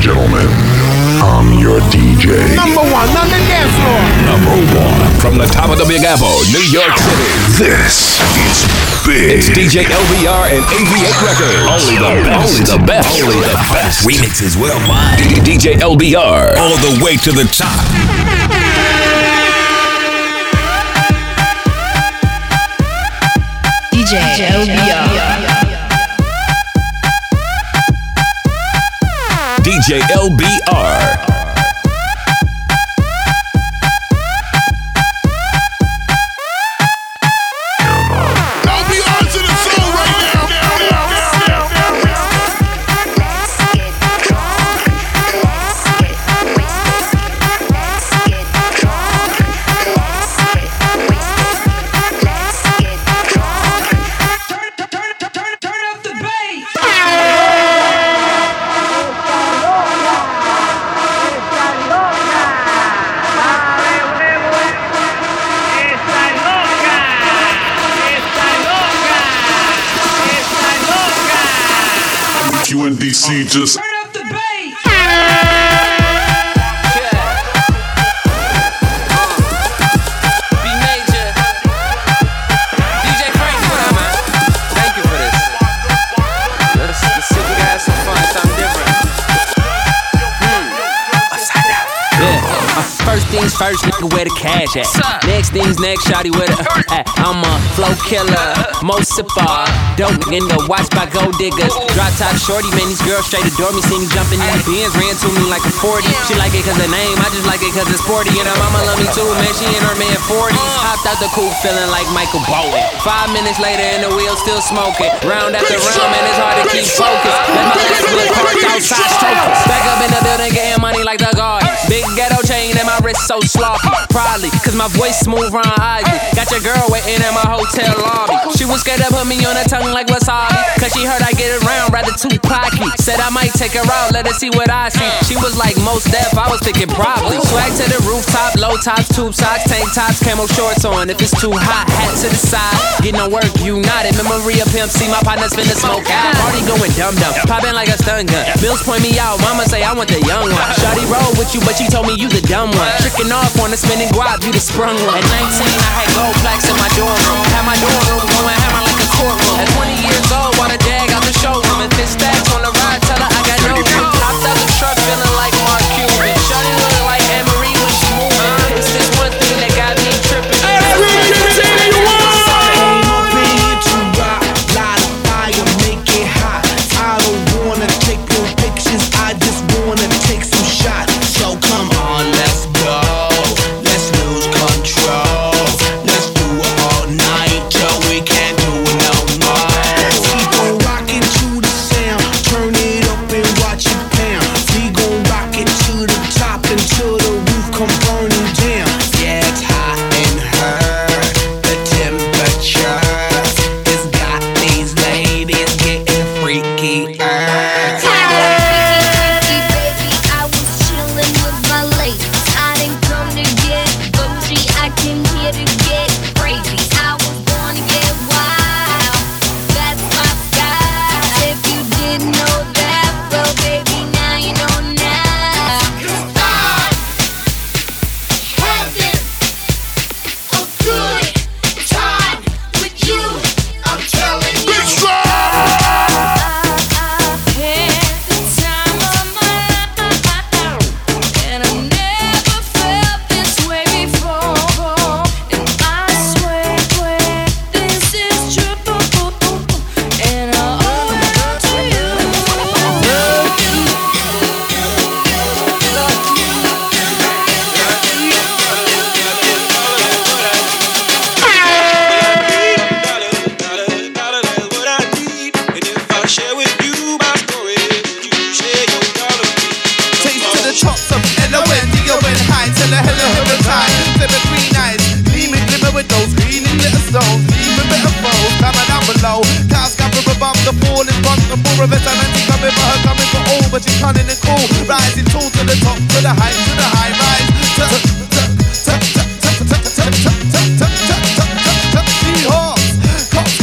gentlemen, I'm your DJ. Number one on the dance floor. Number one. From the top of the Big Apple, New York City. This is big. It's DJ LBR and AV8 Records. Only the best. Only the best. Only the best. Remixes worldwide. DJ LBR. All the way to the top. DJ LBR. DJ LBR. UNDC just turn up the bass. B Major, DJ Frank, what up, man? Thank you for this. Let's see, we gotta have some fun, something different. First things first, nigga, where the cash at? Next things next, shawty, where the at? I'm a flow killer, most sipper. Dope nigga in the watch by gold diggers. Drop top shorty, man, these girls straight adore me. See me jumping in the Benz, ran to me like a 40. She like it cause the name, I just like it cause it's sporty. And her mama love me too, man, she and her man 40. Hopped out the coupe feeling like Michael Bowen. 5 minutes later and the wheel still smoking. Round after round, man, it's hard to keep focused. Let my last wheel parked outside stroking. Back up in the building, getting money like the guard. Big ghetto chain and my wrist so sloppy. Probably, cause my voice smooth round Ivy. Got your girl waiting at my hotel lobby. She was scared to put me on her tongue like wasabi. Cause she heard I get around rather too cocky. Said I might take her out, let her see what I see. She was like most deaf, I was thinking probably. Swag to the rooftop, low tops, tube socks, tank tops, camo shorts on. If it's too hot, hat to the side. Get no work, united. Memory of Pimp C, my partner's finna smoke out. Party going dumb-dumb, popping like a stun gun. Bills point me out, mama say I want the young one. Shawty roll with you, but she told me you the dumb one. Tricking off on the spinning guap, you the sprung one. At 19, I had gold plaques in my dorm room. Had my dorm room going hammer like a courtroom. At 20 years old, bought a jag out the showroom. And fit stacks on the ride, tell her I got no room. Hopped out the truck feeling like Mark Cuban. Shawty look like Anne-Marie when she moving. It's this one thing that got me tripping.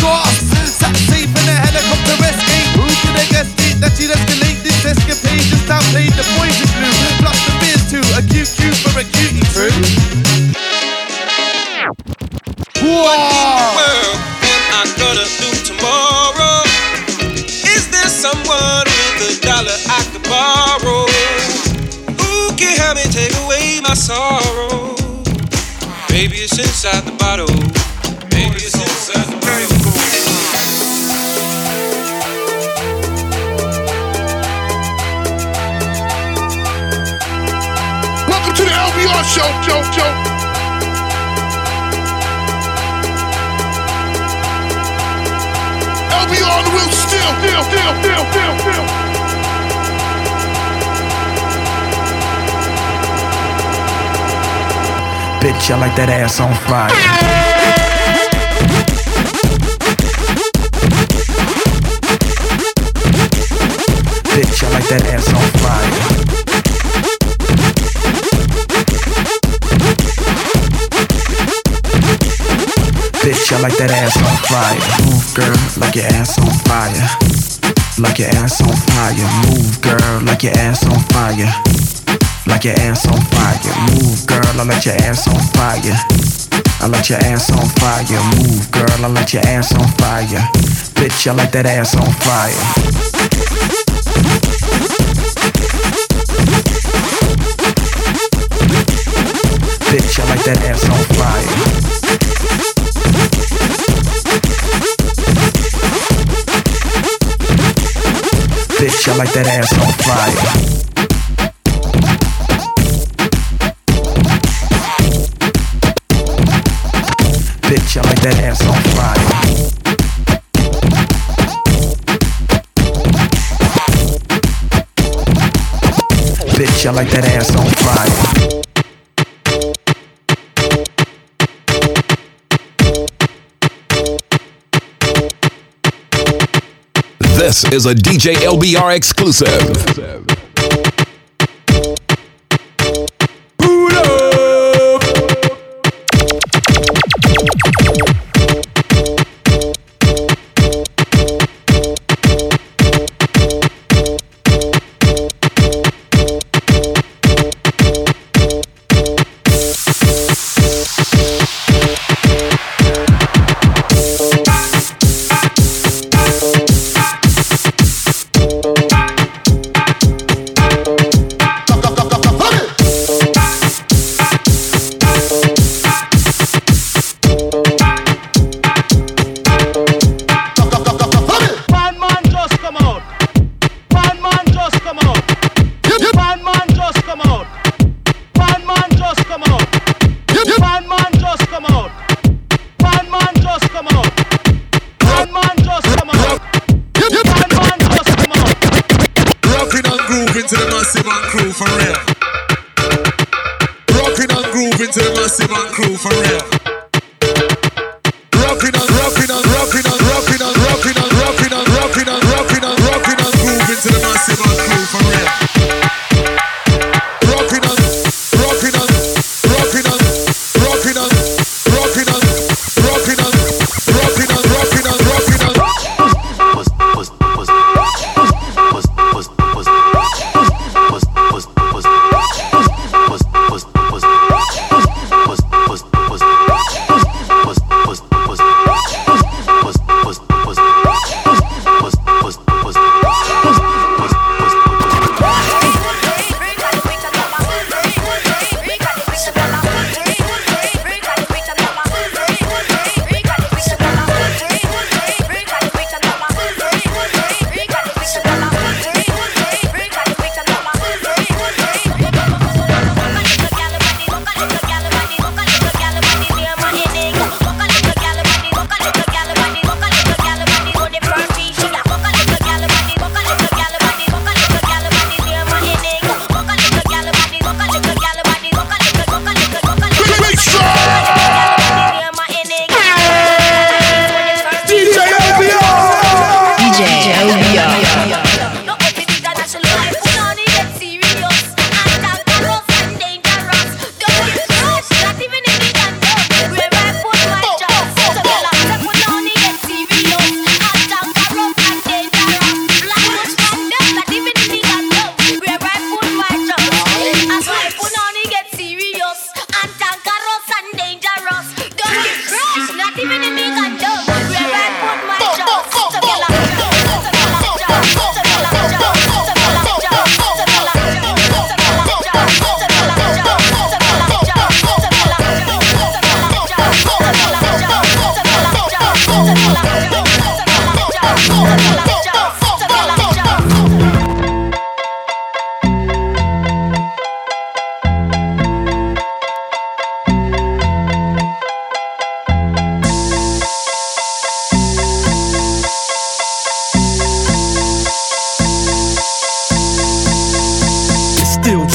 That she'd escalate this escapade just outplayed the poison blue. Plus the beers too, a QQ for a cutie crew. What in the world am I gonna do tomorrow? Is there someone with $1 I could borrow? Who can help me take away my sorrow? Maybe it's inside the bottle. Maybe it's inside the bottle. Welcome to the LBR show. LBR on the wheel still. Bitch, I like that ass on fire. Bitch, I like that ass on fire. Bitch, I like that ass on fire. Move, girl, like your ass on fire. Like your ass on fire. Move, girl, like your ass on fire. Like your ass on fire. Move, girl, I let your ass on fire. I let your ass on fire. Move, girl, I let your ass on fire. Bitch, I like that ass on fire. Bitch, I like that ass on fire. Bitch, I like that ass on fire. Bitch, I like that ass on fire. Bitch, I like that ass on fire. This is a DJ LBR exclusive.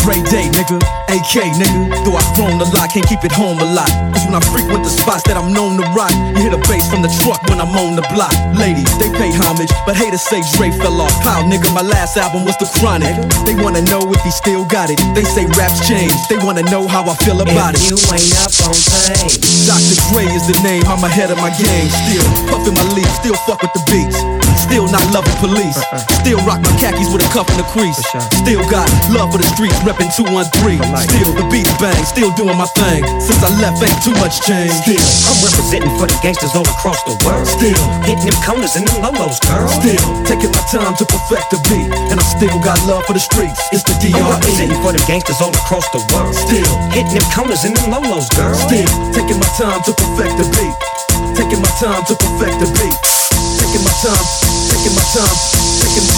Dre Day, nigga, AK, nigga. Though I've grown a lot, can't keep it home a lot. Cause when I frequent the spots that I'm known to rock, you hear the bass from the truck when I'm on the block. Ladies, they pay homage, but haters say Dre fell off. How, nigga, my last album was The Chronic. They wanna know if he still got it. They say raps change, they wanna know how I feel about it. You ain't up on pain. Dr. Dre is the name, I'm ahead of my game. Still puffin' my leaf, still fuck with the beats. Still not loving police. Still rock my khakis with a cuff in the crease. Still got love for the streets, reppin' 213. Still the beats bang, still doing my thing. Since I left, ain't too much change. Still I'm representing for the gangsters all across the world. Still hitting them corners and them lolos, girl. Still taking my time to perfect the beat, and I still got love for the streets. It's the DRE. I'm representing for the gangsters all across the world. Still hitting them corners and them lolos, girl. Still taking my time to perfect the beat. Taking my time to perfect the beat. Taking my time, taking my time, taking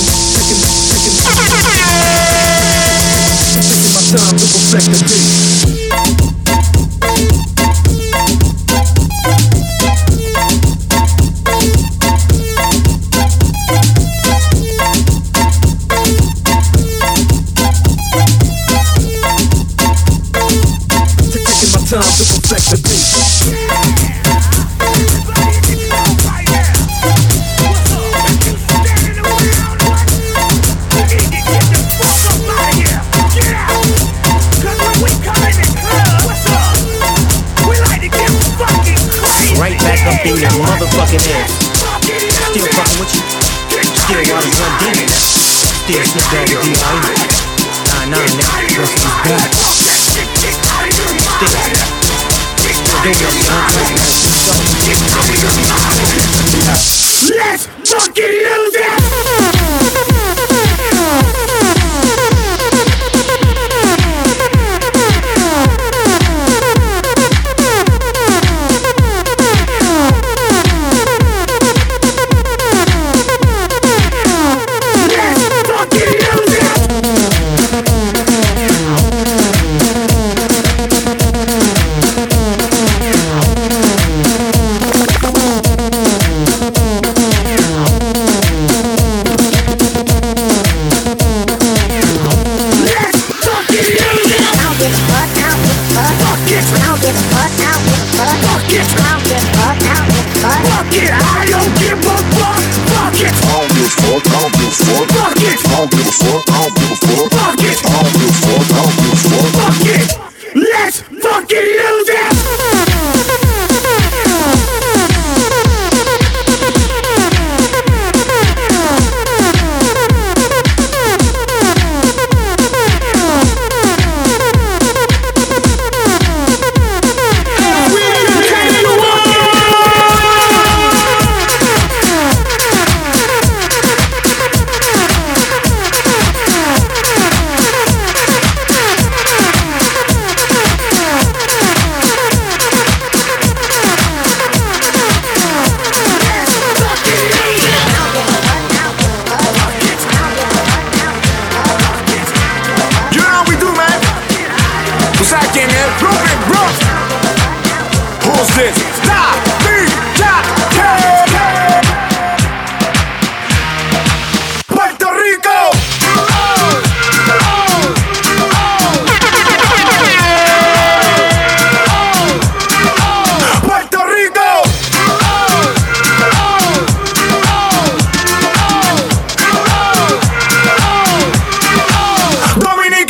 my time to perfect the beat. Taking my time to perfect the beat. Right back up in your motherfucking ass. Still fucking with you. Still waters run deep. Still Snoop Dogg with D.I.E. Nah, nigga. Rest is back. Let's fucking use it! Let's fucking use it!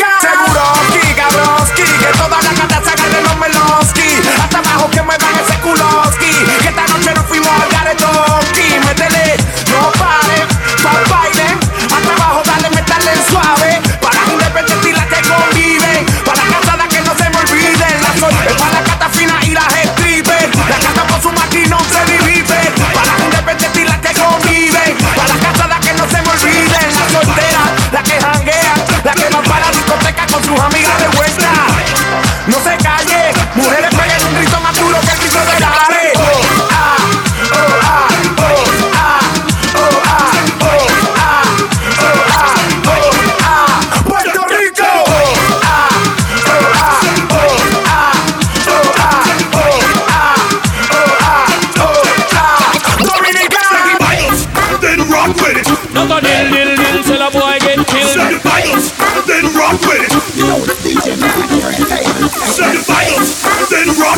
Seguro, que toda la gata se agarre los Melonski. Hasta abajo que muevan ese culo.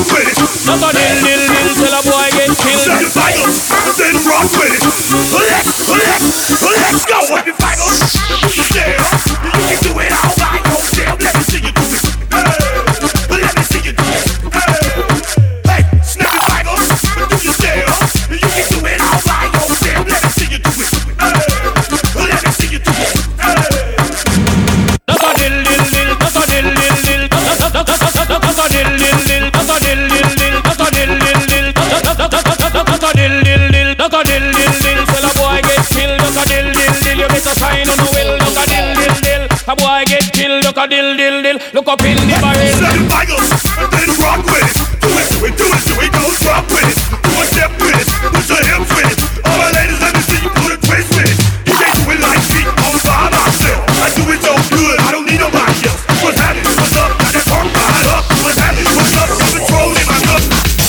rock with it. Duck a dill dill dill till a boy get killed. Set the vital, then rock with it. Let's go. If you vital, do you dare? You can do it all by yourself. Let me see you do it. Let me see you do it. Hey, snap it vital, do you dare? You can do it all by yourself. Let me see you do it. Let me see you do it. Duck a dill dill dill, duck a dill dill dill, duck a dill dill dill, duck a dill dill dill, duck a dill dill dill, duck a dill dill dill, duck a dill dill dill, till a boy get killed. Duck a dill dill dill, you better sign on the will. Duck a dill dill dill, a boy get killed. Duck a dill dill dill, look up in the barrel. Set the vital, then rock with it. Do it, go drop with it. Do a step with it, put your hips with it. All my ladies, let me see you put a twist with it. You can't do it like me, all by myself. I do it so good, I don't need nobody else. What's happening? What's up? Got that talk behind up. What's happening? What's up? Got control in my cup.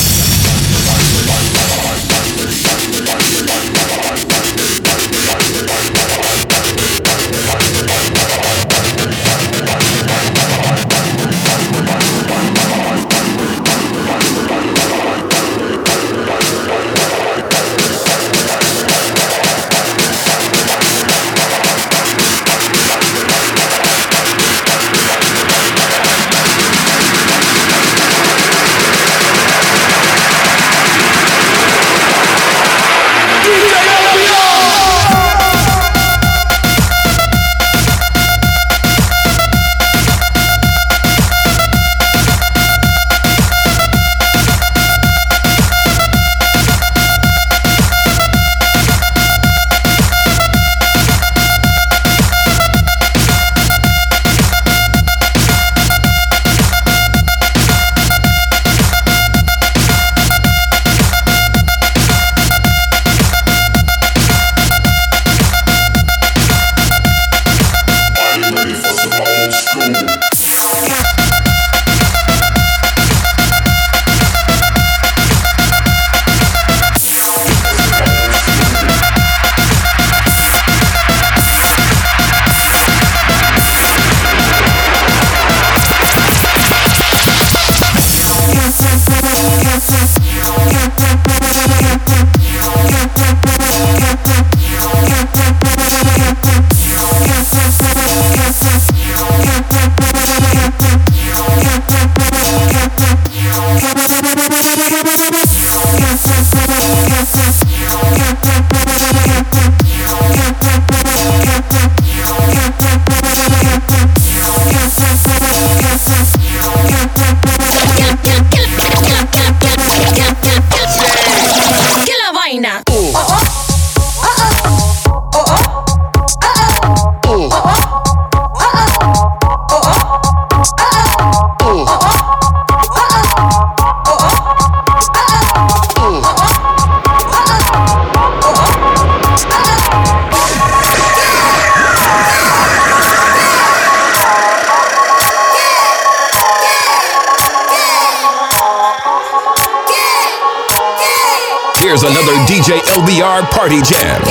Here's another DJ LBR Party Jam.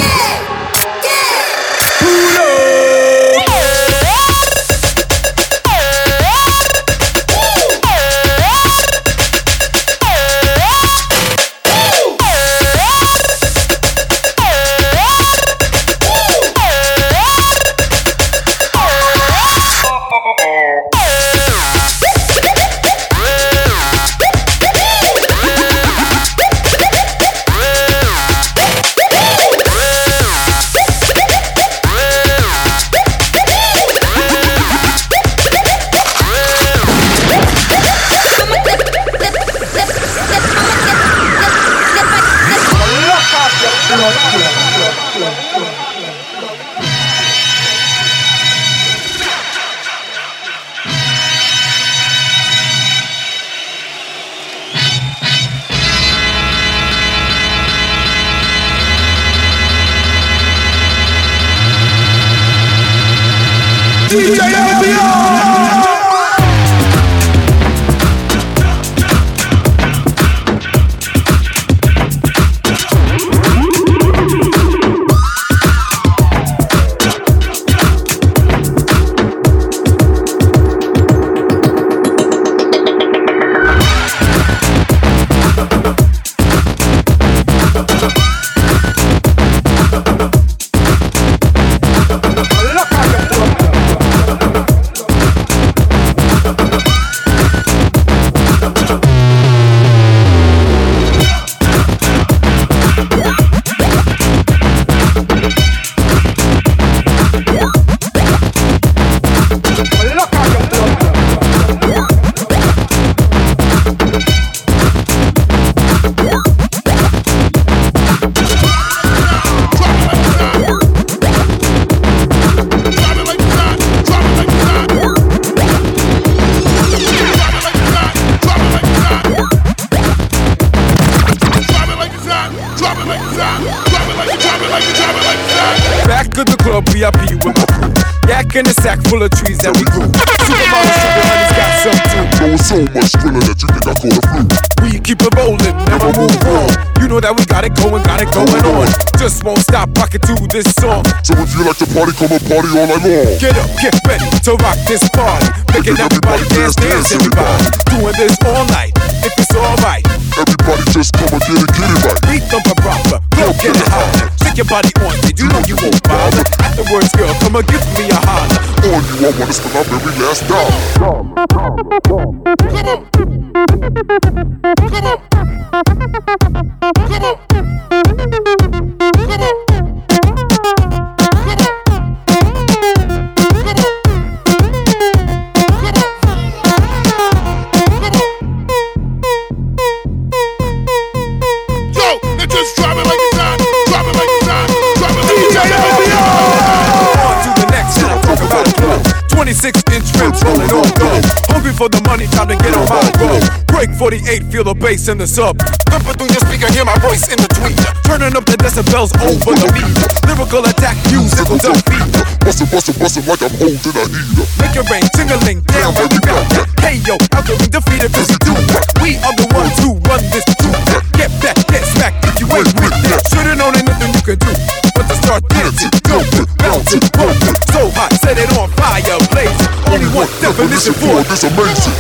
in a sack full of trees that we grew. Supermodel sugar honey's got some too. There was so much thriller that you think I caught a flu. We keep it rolling, never move on. You know that we got it going on. Just won't stop rocking to this song. So if you like to party, come and party all night long. Get up, get ready to rock this party. Making everybody dance, everybody. Doing this all night, if it's alright. Everybody just come and get it right. Beat thumper proper, go get it higher. Shake your body on it, you know you won't bother. Afterwards, girl, come and give me a holler. On you, I wanna spend my very last dollar. Rolling on go. Hungry for the money, time to get on my road. Break 48, feel the bass in the sub. Thumping through your speaker, hear my voice in the tweet. Turning up the decibels over the beat. Lyrical attack, musical defeat. Bustin' like I'm holding a heater. Make your brain tingling down where we go. Hey yo, how can we defeat it? Cause we are the ones who run this too. Get back, get smacked if you ain't with that. Should've known ain't nothing you can do but to start dancing, jumping, bouncing, bumping. So hot, set it on fire, blazing. Only one definition for this amazing.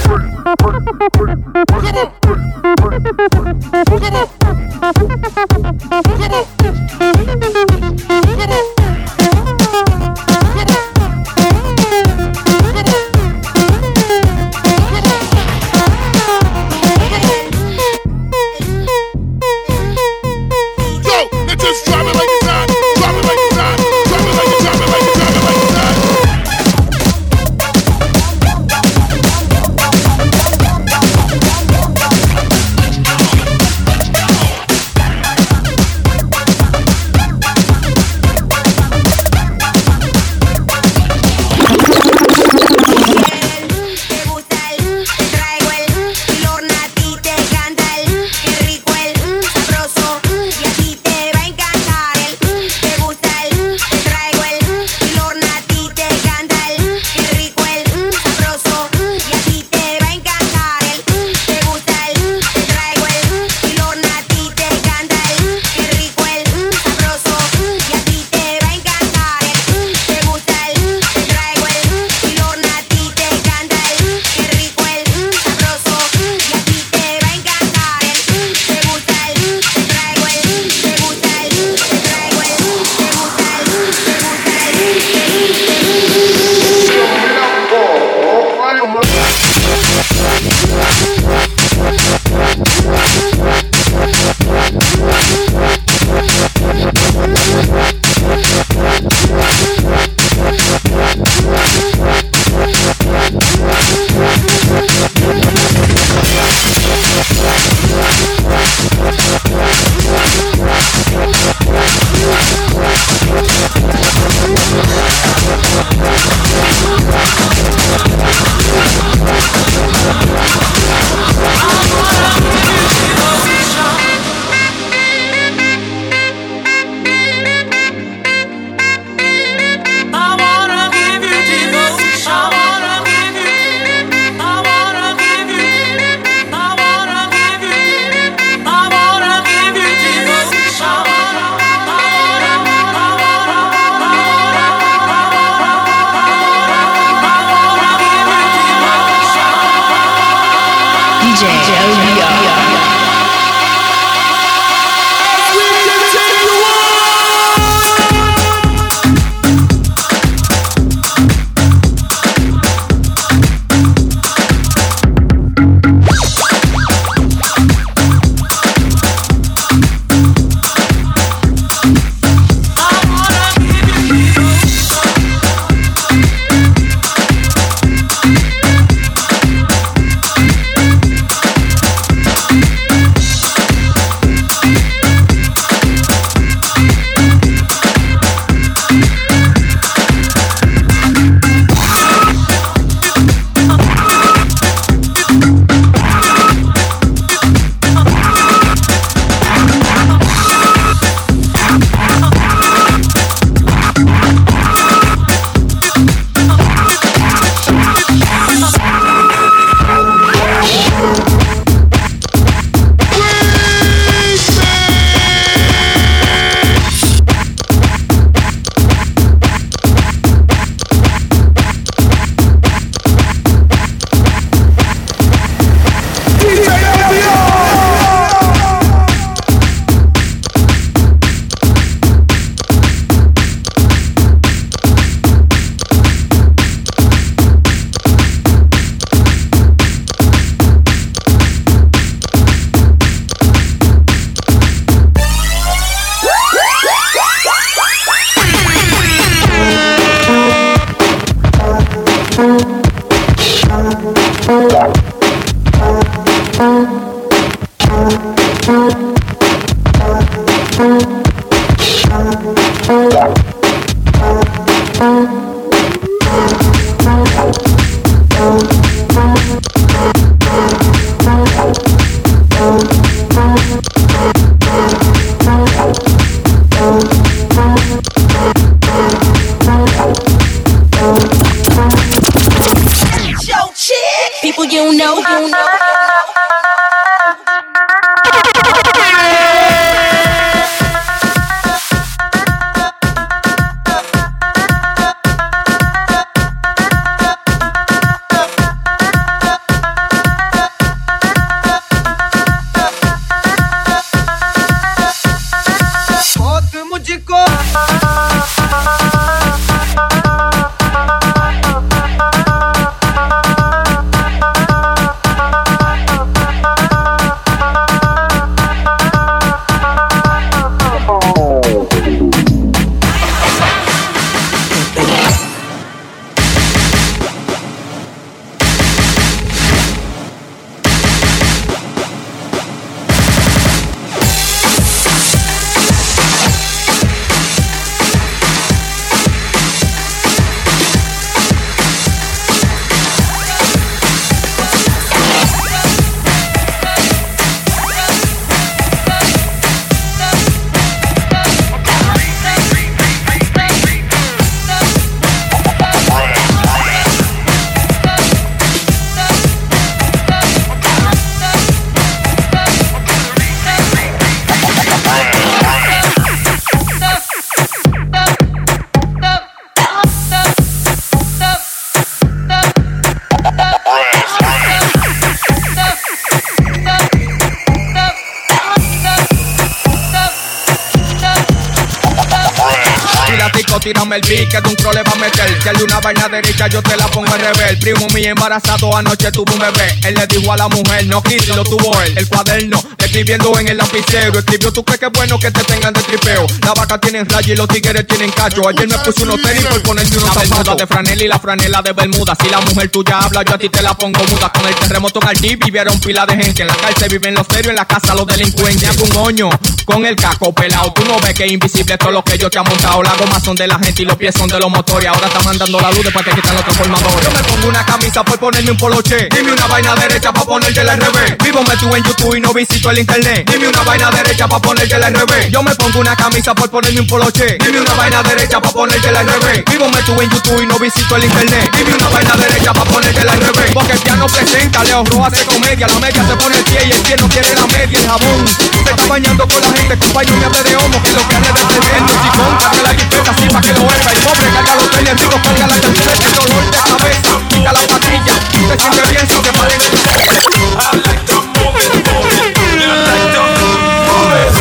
tírame el beat, que de un cro le va a meter. Si hay una vaina derecha, yo te la pongo al revés. El primo mío embarazado anoche tuvo un bebé. Él le dijo a la mujer, no quise, lo tuvo él. El cuaderno, escribiendo en el lapicero. Escribió, ¿tú crees que es bueno que te tengan de tripeo? La vaca tienen raya y los tigres tienen cacho. Ayer me puse unos tenis por ponerme unos zapatos de franela y la franela de Bermuda. Si la mujer tuya habla, yo a ti te la pongo muda. Con el terremoto en Haití vivieron pila de gente. En la cárcel viven los serios, en la casa los delincuentes. Hago un moño con el caco pelado. Tú no ves que es invisible todo lo que yo te ha montado. Las gomas son de la gente y los pies son de los motores. Ahora está mandando la luz después que quitan los transformadores. Yo me pongo una camisa por ponerme un poloche. Dime una vaina derecha pa' ponértela al revés. Vivo metido en YouTube y no visito el internet. Dime una vaina derecha pa' ponértela al revés. Yo me pongo una camisa por ponerme un poloche. Dime una vaina derecha pa' ponértela al revés. Vivo metido en YouTube y no visito el internet. Dime una vaina derecha pa' ponértela al revés. Porque el piano presenta, Leo Roa hace comedia. La media se pone el pie y el pie no quiere la media. El jabón se está bañando con la gente. Compañero me hable de homo, que lo que hace de tremendo. Si compra la jipeta así pa' que lo oiga. El pobre carga los tenis, el rico carga la chancleta. El dolor de cabeza, quita la patilla. Se siente bien, so que paren el I like to move it, move it. I like to move it.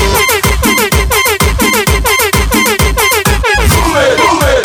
Move it, move it.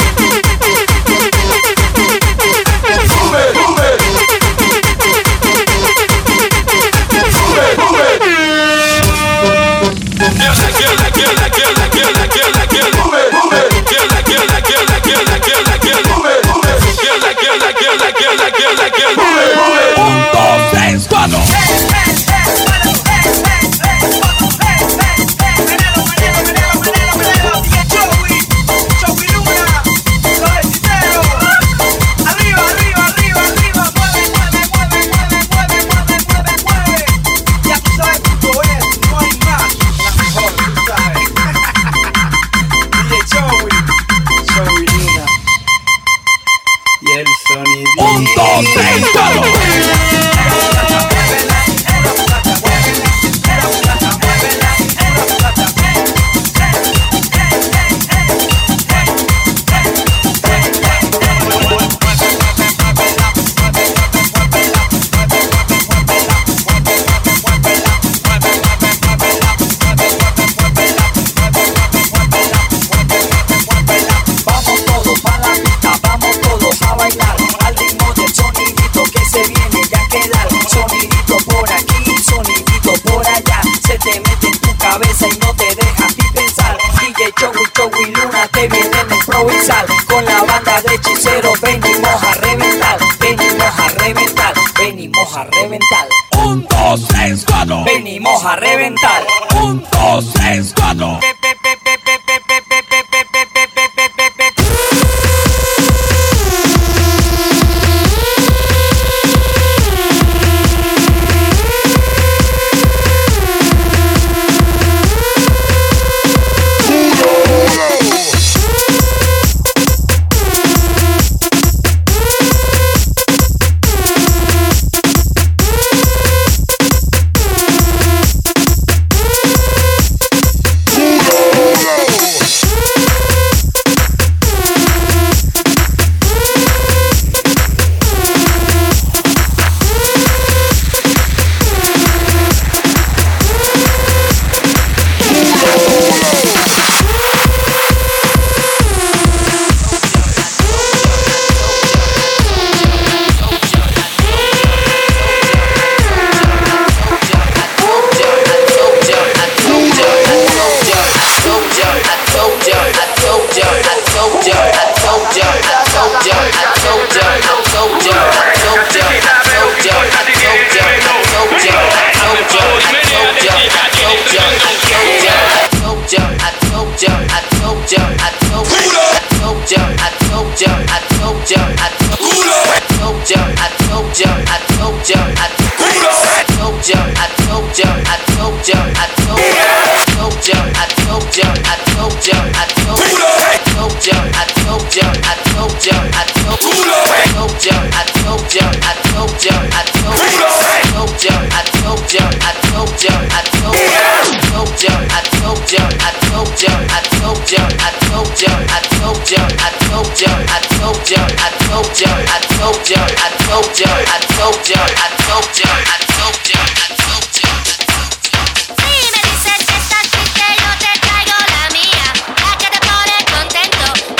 Con la banda de hechiceros venimos a reventar, venimos a reventar, venimos a reventar. 1, 2, 3, 4. Venimos a reventar. 1, 2, 3, 4. Si me dices que estás triste, yo te traigo la mía, la que te pone contento.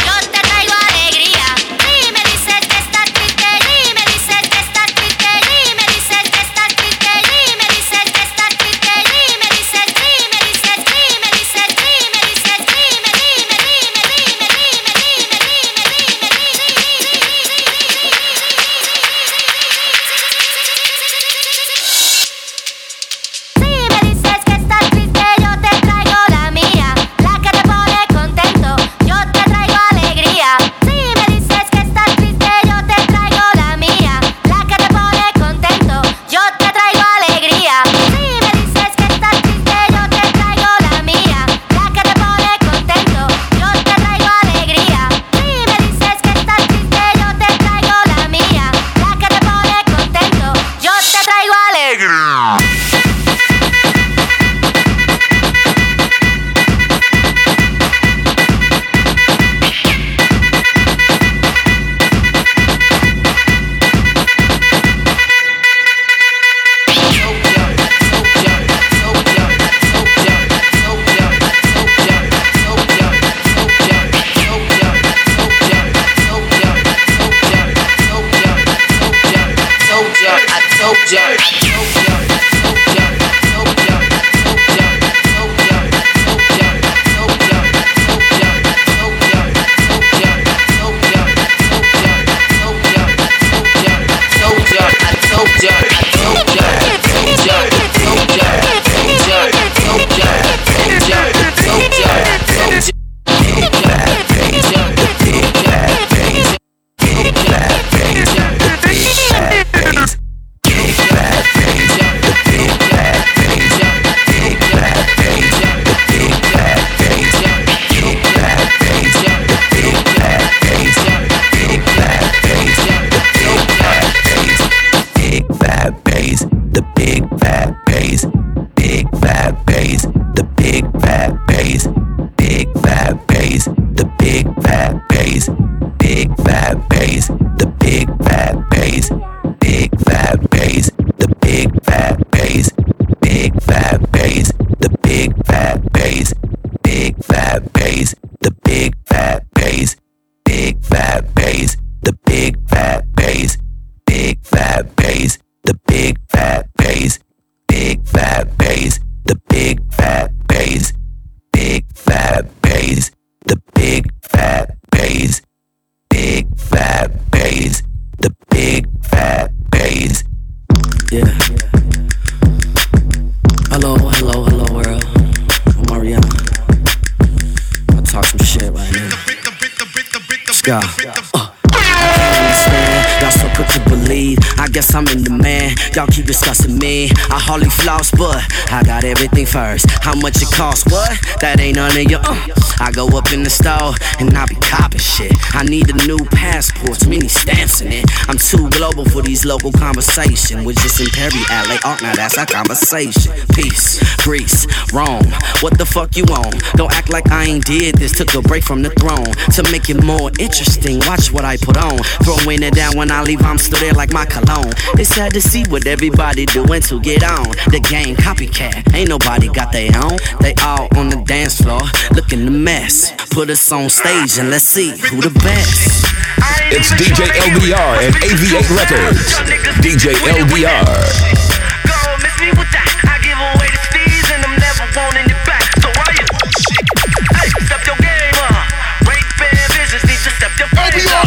Y'all keep discussing me. I hardly floss, but I got everything first. How much it costs? What? That ain't none of your. I go up in the store and I be copping shit. I need a new passport, too many stamps in it. I'm too global for these local conversations. We're just in Perry Alley. Oh, now that's our conversation. Peace, Greece, Rome. What the fuck you on? Don't act like I ain't did this. Took a break from the throne to make it more interesting. Watch what I put on. Throwing it down when I leave, I'm still there like my cologne. It's sad to see what everybody doing to get on. The game copycat, ain't nobody got their own. They all on the dance floor, looking a mess. Put us on stage and let's see who the best. It's DJ LBR and AV8 Records. DJ LBR. Go miss me with that. I give away the steez and I'm never wanting it back. So why you? Hey, step your game up. Break bad business, need to step your game up.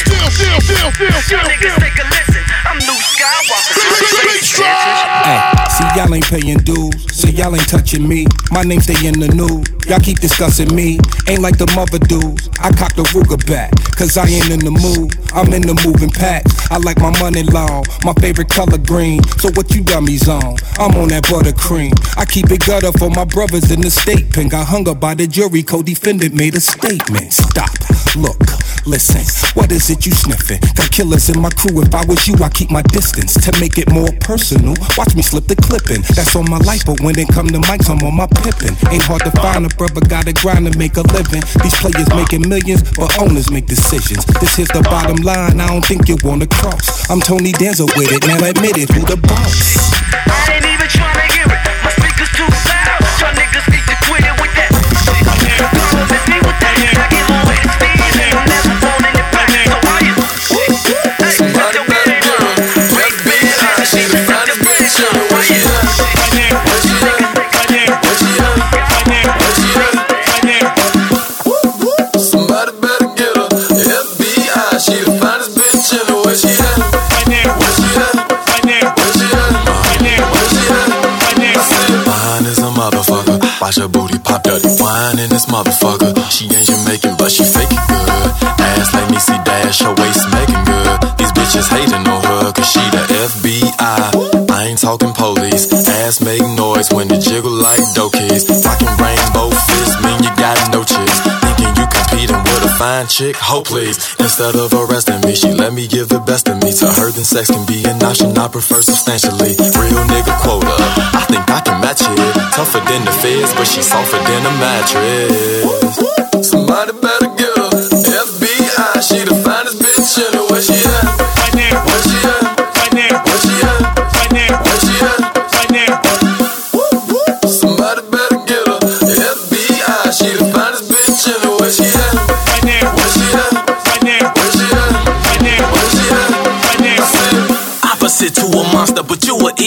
Y'all niggas take a listen. I'm Luke Skywalker. Hey, see y'all ain't paying dues, so y'all ain't touching me. My name stay in the news. Y'all keep discussing me, ain't like the mother dudes. I cock the Ruger back, cause I ain't in the mood. I'm in the moving packs. I like my money long, my favorite color green. So what you dummies on? I'm on that buttercream. I keep it gutter for my brothers in the state pen. Got hung up by the jury, co-defendant made a statement. Stop, look, listen, what is it you sniffing? Got killers in my crew, if I was you, I keep my distance. To make it more personal, watch me slip the clipping. That's on my life, but when it come to mics, I'm on my pippin'. Ain't hard to find a brother, gotta grind to make a living. These players making millions, but owners make decisions. This here's the bottom line, I don't think you wanna cross. I'm Tony Danza with it, now admit it, who the boss? I ain't even trying to hear it, my speakers too loud. Y'all niggas need to quit it with that. Go miss me with that. I give away the steez and I'm never wanting it back. So why you? Hey, step your game up. Break bad, she the finest bitch on the way. Somebody better get her. FBI, she the finest bitch in the way. She at? Where she at? Where she at? Where she at? I said, mine is a motherfucker. Watch her booty pop dirty wine in this motherfucker. She ain't Jamaican, but she fake it good. Ass like me, see dash, her waist making good. These bitches hating on her, cause she the FBI. I ain't talking police. Ass make noise when it jiggle like dough keys. Rockin' rainbow fists mean you got no chicks. Thinking you competing with a fine chick? Ho please. Instead of arresting me, she let me give the best of me. To her then sex can be an option, I prefer substantially. Real nigga quota, I think I can match it. Tougher than the feds, but she softer than a mattress. Somebody better get her. FBI, she the finest bitch in the way. She at? Where she at? Where she at? Where she at? Somebody better get her. FBI, she the finest bitch in the way. She at? Where she at? Where she at? Where she at? I said, opposite to a monster,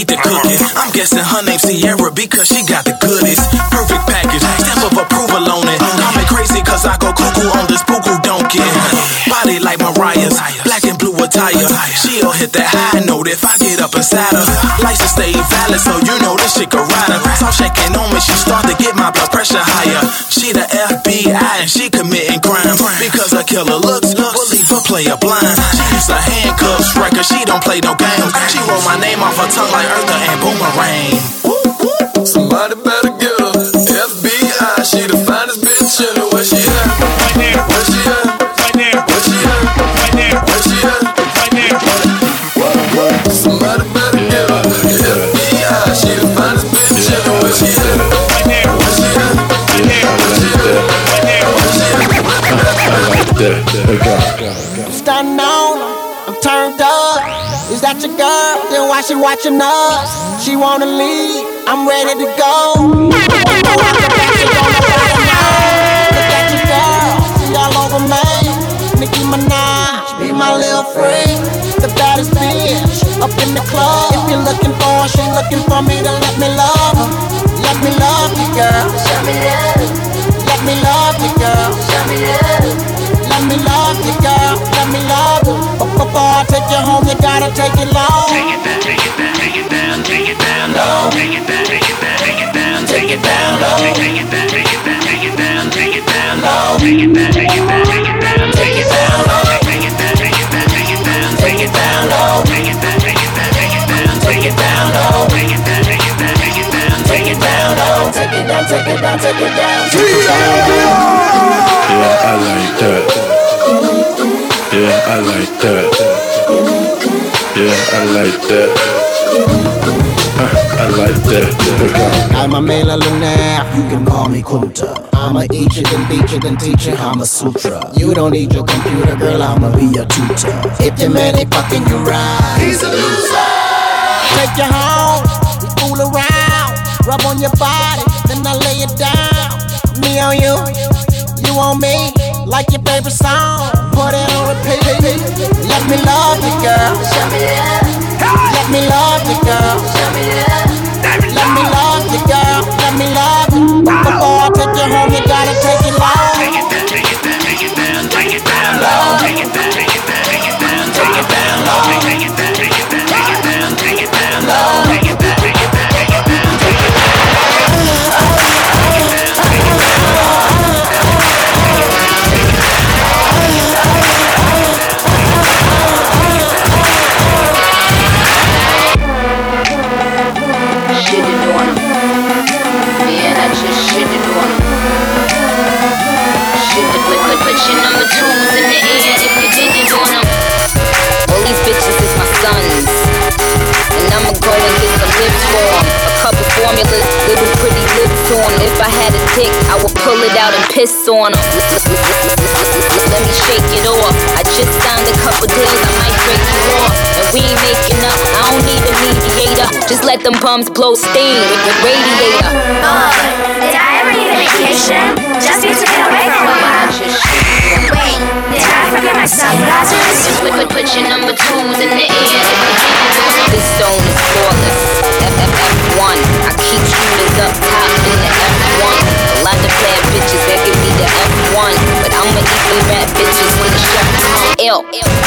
eat the cookie. I'm guessing her name's Sierra because she got the goodies. Perfect package, stamp of approval on it. Call me crazy cause I go cuckoo on this poo-poo donkey. Body like Mariah's, black and blue attire. She'll hit that high note if I get up inside her. License stay valid so you know this shit can ride her. Stop shaking on me, she start to get my blood pressure higher. She the FBI and she committing crime. Because her killer looks, will leave her player blind. She used to handcuffs, record, she don't play no games. She wrote my name off her tongue like Eartha and Boomerang. Somebody better get her. FBI, she the finest bitch in the where she at? Right there. Where she at? Right there. Where she at? Right there. Where she at? Right there. Somebody better get her. FBI, she the finest bitch in the where she at? Right there. Where she at? Right there. Where she at? Right there. Where she at? Stunning on her, I'm turned up. Is that your girl? Then why she watching us? She wanna leave, I'm ready to go. Look at your girl, she all over me. Nicki Minaj, be my little friend. The baddest bitch up in the club. If you're looking for her, she looking for me to let me love her. Let me love you, girl. Show me love. Let me love you, girl. Show me love. Let me love you, girl. Let me love you. But before I take you home, you gotta take it long. Take it down, take it down, take it down, take it down low. Take it down, take it down, take it down, take it down low. Take it down, take it down, take it down, take it down low. Take it down, take it down, take it down, take it down low. Take it down, take it down, take it down, take it down low. Take it down, take it down, take it down, take it down low. Take it down, take it down, take it down, take it down low. Take it down, take it down, take it down, take it down low. Yeah, I like that. Yeah, I like that. Yeah, I like that. I like that. I'm a male lunar, you can call me Kunta. I'ma eat you, then beat you, then teach you Kama Sutra. You don't need your computer, girl, I'ma be your tutor. If your man ain't fucking you right, he's a loser. Take you home, we fool around. Rub on your body, then I lay it down. Me on you, you on me. Like your favorite song, put it on repeat. Let me love you, girl. Show me love. Let me love you, girl. Show me love. Let me love you, girl. Let me love you. Before I take you home, you gotta take it long. Take it down, take it down, take it down, take it down low. Take it down, take it down, take it down, take it down low. Take it down, take it down, take it down, take it down low. Take it down, take it down, take it down, take it down low. Formulas, little pretty lips on. If I had a dick, I would pull it out and piss on them. Let me shake it off. I just signed a couple deals, I might break you off. And we ain't making up, I don't need a mediator. Just let them bums blow steam with the radiator. Did I ever need a vacation? Just need to get away from you. Wait, did I forget my sunglasses? Put your number twos in the air. This zone is flawless. F1. I keep shooters up top in the F1. A lot of bad bitches that give me the F1. But I'ma eat them bad bitches when the chef come ill.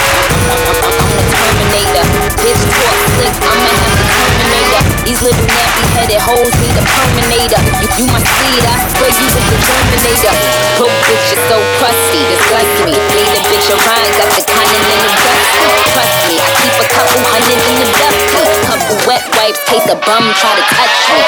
I'm the Terminator. Bitch talk slick, I'ma have the Terminator. These little nappy-headed hoes need a Terminator. You my seed, I swear you was the Terminator. Broke bitch, you're so crusty, disgust me. Need a bitch around, got the cunning in the dusty. Trust me, I keep a couple hundred in the dusty. Couple wet wipes, case a bum try to touch me.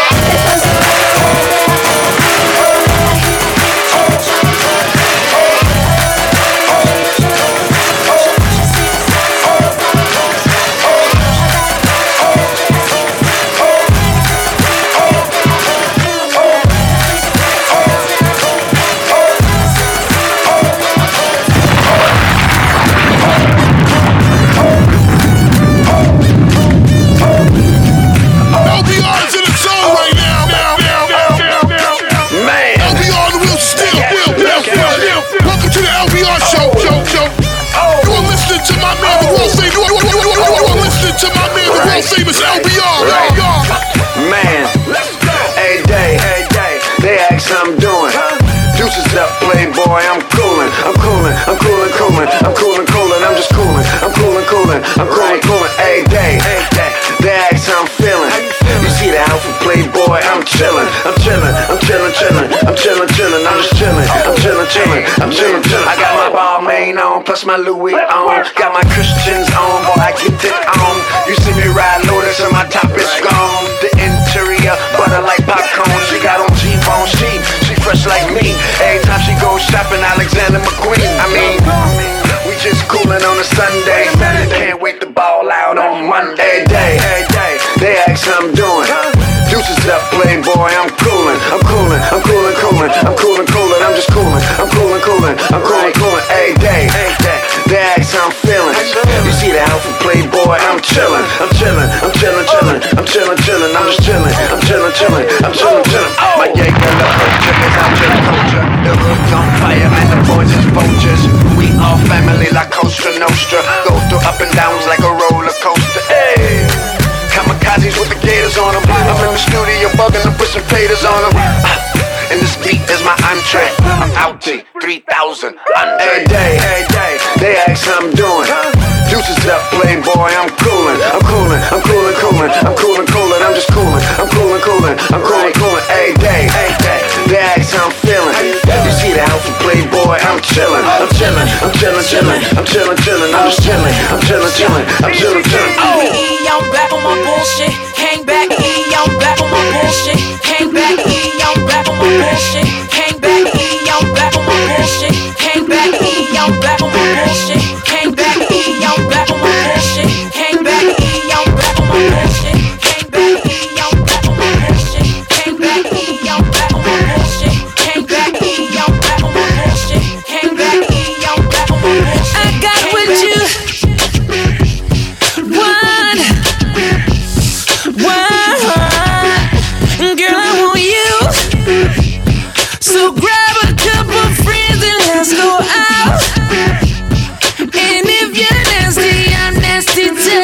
LBR's in the zone right now. coolin', every day. They ask how I'm feeling. You see the outfit, Playboy, I'm chillin'. I'm just chillin'. I got my Balmain on, plus my Louis on. Got my Christians on, boy, I get it on. You see me ride Lotus and my top is gone. The interior, butter like popcorn. She got on G-bone, she fresh like me. Every time she goes shopping, Alexander McQueen. I mean, we just coolin' on a Sunday. Can't wait to ball out on Monday. Every day, they ask how I'm doing. Deuces up, Playboy, I'm coolin'. I'm just coolin'. I'm coolin'. Every day, they ask how I'm feeling. You see the outfit, Playboy, I'm chillin'. I'm just chillin'. My Jaeger love chickens, I'm just culture. The hood's on fire, man, the boys is vultures. We all family like Costa Nostra. Go through up and downs like a roller coaster. Hey, kamikazes with the gators on them. I'm in the studio bugging to put some taters on them. And this beat is my entree. I'm out to 3,000 every day. They ask how I'm doing. Deuces up, Playboy, I'm coolin'. I'm just coolin'. I'm coolin'. Every day. They ask how I'm feeling. You see the outfit, Playboy, I'm chillin'. I'm just chillin'. I'm back on my bullshit. Came back, I'm back on my bullshit. Came back, I'm back on my bullshit. Came back, I'm back on my bullshit. Came back, I'm back on my bullshit. Came back, I'm back on my bullshit. Came back, I'm back on my bullshit. Came back, I'm back on my bullshit. Came back, I'm back on my bullshit. Came back, I'm back on my bullshit. Came back, I'm back on my bullshit. I got with you. Girl, I want you. So grab a couple friends and let's go out. And if you're nasty, I'm nasty too.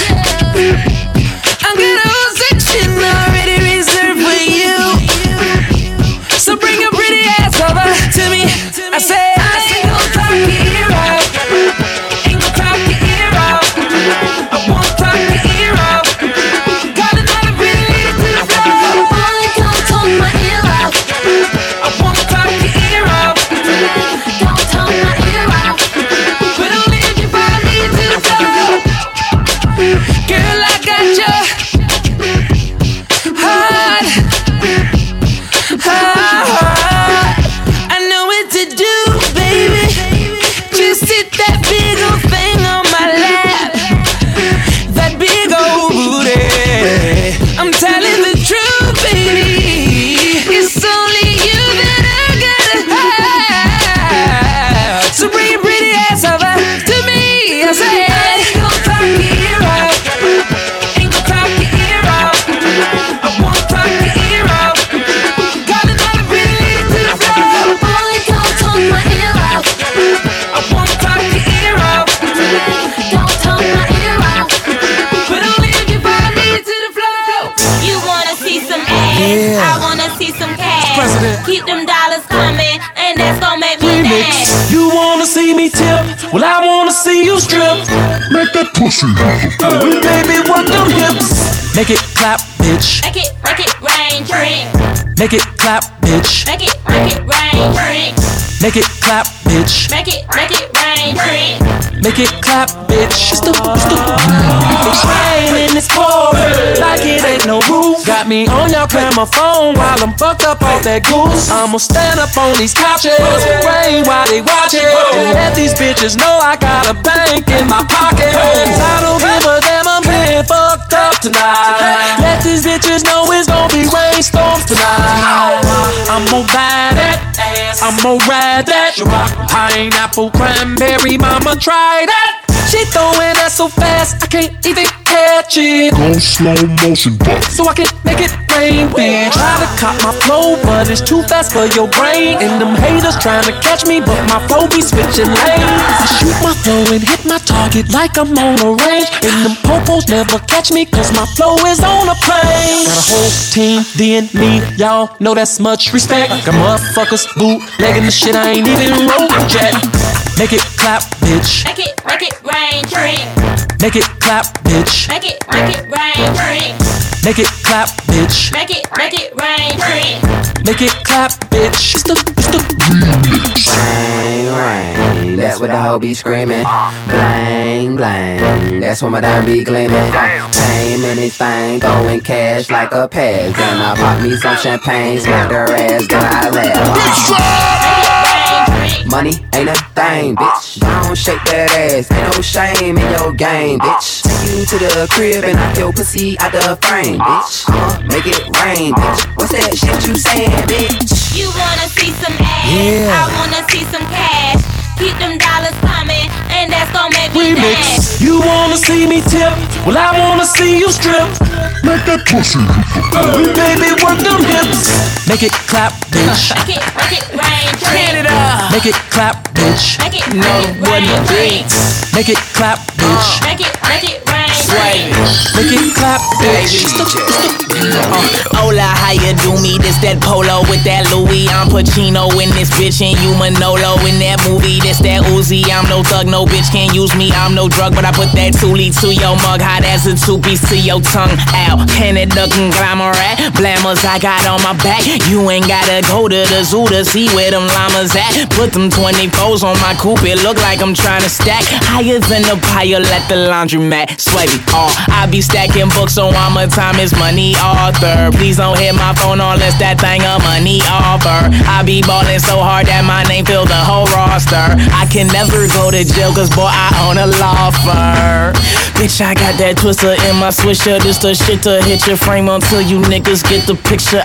I got a whole section already reserved for you. So bring your pretty ass over to me. I say I ain't gon' talk your ear out. Ain't gon' talk your ear out. I won't talk your ear out. Got another pretty lady to the floor. I ain't gon' talk my ear out. I won't talk your ear out. Don't talk my ear out. But only if you follow me to the floor. Girl, I got your heart. I know what to do, baby. Just sit that big old thing on my lap. That big old booty. I'm telling the truth, baby. It's only you that I gotta have. So bring your pretty ass over to me. I say, I ain't gon' talk your ear out. Ain't gon' talk your ear out. I won't talk your ear out. Got another pretty lady to the floor. I ain't gon' talk my ear out. I won't talk your ear out. Don't talk my ear out. But only if you follow me to the floor. You wanna see some ass? Yeah. I wanna see some cash. President. Keep them dollars coming, and that's gonna make me mad. You wanna see me tip? Well, I wanna see you strip. Make that pussy. Baby, what them hips? Make it clap, bitch. Make it rain, drink. Make it clap, bitch. Make it rain, drink. Make it clap, bitch. Make it rain, drink. Make it clap, bitch. It's raining, it's pouring, like it ain't no roof. Got me on your gramophone while I'm fucked up off that goose. I'ma stand up on these couches, rain while they watch it, and let these bitches know I got a bank in my pocket. I don't give a damn, I'm being fucked up tonight. Let these bitches know it's gonna be rainstorms tonight. I'm gon' buy that ass, I'm gon' ride that pineapple cranberry, mama try that. She throwing that so fast, I can't even catch it. Go slow motion, but so I can make it rain, bitch. Try to cop my flow, but it's too fast for your brain. And them haters trying to catch me, but my flow be switching lanes. I shoot my flow and hit my target like I'm on a range. And them popos never catch me, cause my flow is on a plane. Got a whole team, D and me, y'all know that's much respect. Got motherfuckers bootlegging the shit I ain't even wrote yet. Make it clap, bitch. Make it rain, drink. Make it clap, bitch. Make it rain, drink. Make it clap, bitch. Make it rain, drink. Make it clap, bitch. It's the Rain, rain, that's what the hoe be screaming. Blang, blang, that's when my dime be gleaming. Pay anything, throwing cash like a pass. Then I pop me some champagne, smack her ass, then I laugh. Money ain't a thing, bitch. Don't shake that ass, ain't no shame in your game, bitch. Take you to the crib and knock your pussy out the frame, bitch. I'ma make it rain, bitch. What's that shit you saying, bitch? You wanna see some ass? Yeah. I wanna see some cash. Keep them dollars coming, and that's gon' make me dance. remix. You wanna see me tip? Well, I wanna see you strip. Make that pussy. Baby, work them hips. Make it clap, bitch. Make it rain, Get it up. Make it clap, bitch. Make it No rain, one drink. Make it clap, bitch. Make it rain, Sway. Make it clap, bitch. Hola, how you do me? This that Polo with that Louis. I'm Pacino in this bitch and you Manolo in that movie. This that Uzi. I'm no thug, no bitch can't use me. I'm no drug, but I put that Thule to your mug. Hot as a two-piece to your tongue. Ow, Canada conglomerate. Blammers I got on my back. You ain't gotta go to the zoo to see where them llamas at. Put them 24s on my coupe. It look like I'm trying to stack. Higher than the pile at the laundromat. Swaggy, I be stacking books, so I'm a Thomas Money author. Please don't hit my phone unless that thing a money offer. I be ballin' so hard that my name fill the whole roster. I can never go to jail, cause boy, I own a law firm. Bitch, I got that twister in my swisher. This the shit to hit your frame until you niggas get the picture.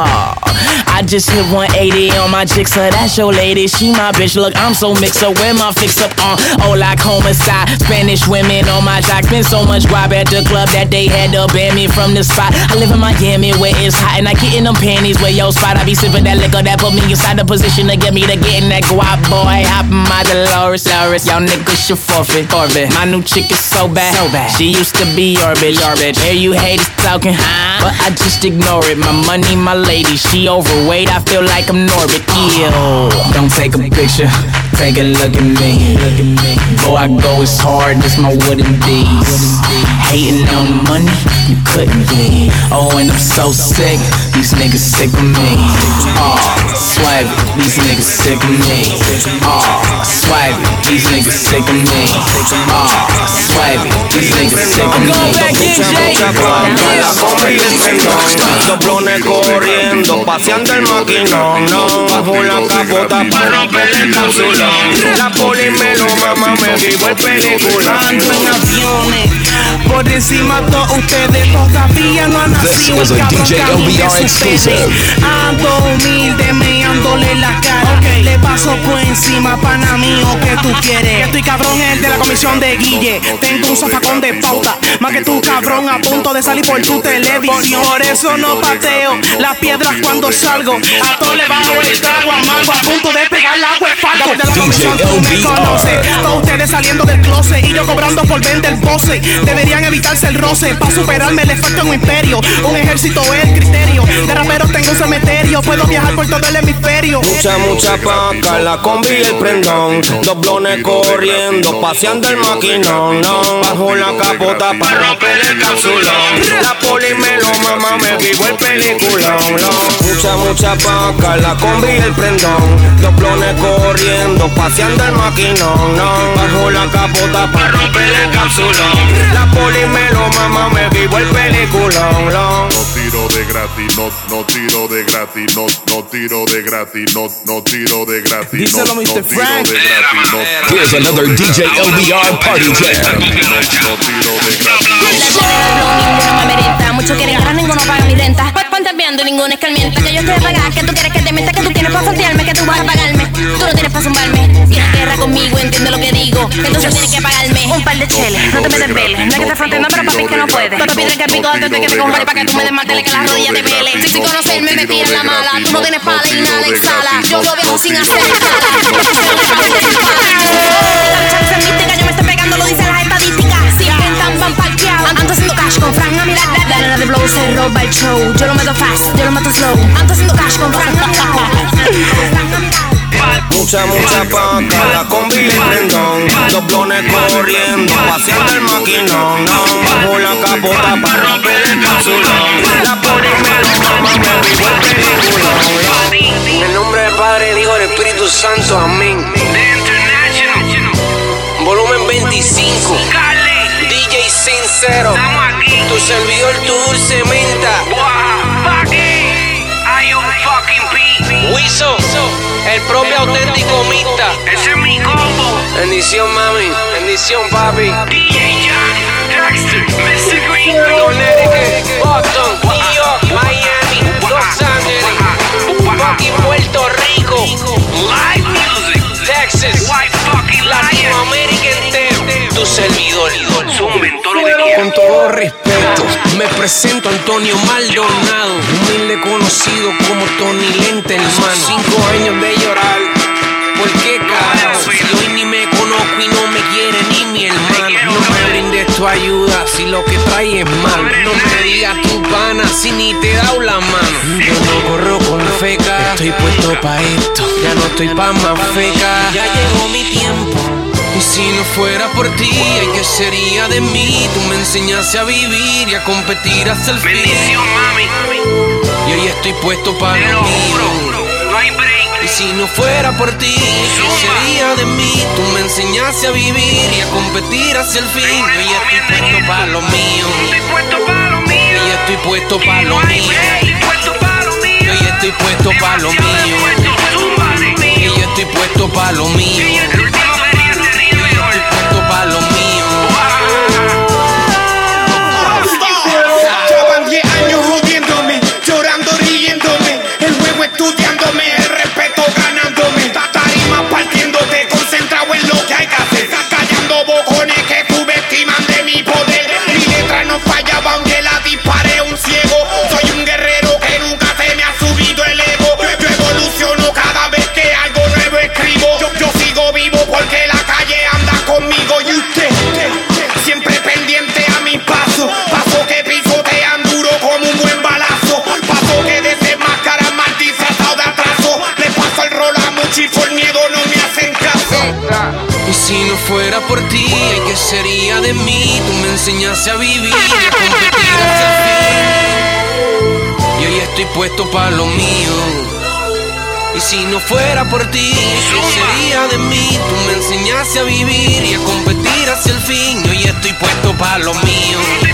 I just hit 180 on my jigsaw. That's your lady, she my bitch. Look, I'm so mixed up. Where my fix up on? Oh, like homicide. Spanish women on my jock. Spend so much guap at the club that they had to ban me from the spot. I live in Miami where it's hot, and I get in them panties where your spot. I be sipping that liquor that put me inside the position to get me to getting that guap, boy. Hop in my Dolores. Y'all niggas should forfeit. My new chick is so bad. She used to be your bitch. Hear you haters talking, but I just ignore it. My money, my lady, she overweight. I feel like I'm Norbit. Ew. Don't take a picture. Take a look at me. Boy, I go as hard as my wooden D's. Hating on the money, you couldn't be. Oh, and I'm so sick. These niggas sick of me. Swag it. These niggas sick of me. Swag it. These niggas sick of me. Swag it. These niggas sick of me. Doblones corriendo, paseando el maquinón, bajo la capota para romper el capsulón. La poli me lo mama, me vivo el película. Ando en aviones, por encima todos ustedes todavía no han nacido. This is a DJ LBR exclusive. Ando humilde, meándole la cara. Le paso por encima, pana mío, que tú quieres. Que estoy cabrón, el de la comisión de Guille. Tengo un zafacón de pauta, más que tú cabrón, a punto de salir por tu televisión. Por eso no pateo las piedras cuando salgo. A todo le bajo el trago amargo, a punto de pegar la agua falco. De la comisión tú me conoces, todos ustedes saliendo del closet y yo cobrando por vender pose. Deberían evitarse el roce, pa' superarme les falta un imperio. Un ejército es el criterio, de raperos tengo un cementerio. Puedo viajar por todo el hemisferio. Mucha paca, la combi y el prendón. Doblones corriendo, paseando el maquinón, bajo la capota para romper el capsulón. La poli me lo mama, me vivo el peliculón. Mucha paca, la combi y el prendón. Doblones corriendo, paseando el maquinón, bajo la capota para romper el capsulón. La poli me lo mama, me vivo el peliculón. No tiro de gratis, no tiro de gratis, no tiro de gratis, no tiro de gratis. Díselo, Mr. Frank. Here's another DJ LBR party jam. Muchos quieren ganar, ninguno paga mi renta. Ponte viendo y ninguno escarmienta. Que yo estoy a pagar, que tú quieres que te mienta. Que tú tienes para fastidiarme, que tú vas a pagarme. Tú no tienes para zumbarme. Tienes guerra conmigo, entiende lo que digo. Entonces tienes que pagarme un par de cheles. No te me desveles, no es que te fronteando, pero papi es que no puede. Todo pide que pico antes de que te compre para que tú me desmanteles, que las rodillas te pele. Si conocerme me tiras la mala. Tú no tienes pala y nada exhala. Yo lo viajo sin hacer escala. Yo me estoy pegando, lo dicen las estadísticas. Si inventan, van parqueados. Ando haciendo cash con Frank, a mirar. La nena de Blow se roba el show. Yo lo meto fast, yo lo meto slow. Ando haciendo cash con Frank, a mirar. mucha paca, la combi y el prendón. Dos blones corriendo, paseando el maquinón. Bajo la capota para romper el capsulón. La poli me lo mama, me vivo el peliculón. En el nombre del Padre, del Hijo y del Espíritu Santo, amén. Volumen 25. DJ Sincero. Tu servidor, tu dulce menta. Wiso, el propio auténtico mixta. Ese es mi combo. Bendición, mami. Bendición, papi. DJ John, Dexter, Mr. Green, Connecticut, Boston, New York, Miami, Los Ángeles, fucking Puerto Rico, Live music, Texas, Latinoamérica entero. Tu servidor, zumben todo lo que quieran. con todo respeto, me presento Antonio Maldonado, humilde conocido como Tony Lente, hermano. 5 años de llorar, ¿por qué carajo? Si hoy ni me conozco y no me quiere ni mi hermano. No me brindes tu ayuda si lo que trae es malo. No me digas tu pana si ni te he dado la mano. Yo no corro con feca, estoy puesto pa' esto. Ya no estoy pa' más feca, ya llegó mi tiempo. Y si no fuera por ti, ¿ay qué sería de mí? Tú me enseñaste a vivir y a competir hasta el fin. Bendición, mami. Y hoy estoy puesto para lo mío. No hay break. Y si no fuera por ti, ¿qué sería de mí? Tú me enseñaste a vivir y a competir hacia el fin. Y hoy estoy puesto para lo mío. Estoy puesto para lo mío. Y estoy puesto para lo mío. Estoy puesto para lo mío. Y estoy puesto para lo mío. Y estoy puesto para lo mío. Pa' lo mío. Ya van 10 años jodiéndome, llorando, riéndome, el juego estudiándome, el respeto ganándome, tarima partiéndote, concentrado en lo que hay que hacer, callando bocones que subestiman de mi poder. Mi letra no fallaba aunque la disparé un ciego. Soy un guerrero que nunca se me ha subido el ego. Yo evoluciono cada vez que algo nuevo escribo. Yo sigo vivo porque la calle anda conmigo y usted siempre pendiente a mi paso. Paso que pisotean duro como un buen balazo. Paso que desenmascaran mal disfrazado de atraso. Le paso el rol a mucho y por miedo no me hacen caso. Y si no fuera por ti, ¿ay qué sería de mí? Tú me enseñaste a vivir y a competir hasta el fin. Y hoy estoy puesto para lo mío. Y si no fuera por ti, ¿qué sería de mí? Tú me enseñaste a vivir y a competir hacia el fin. Y hoy estoy puesto para lo mío.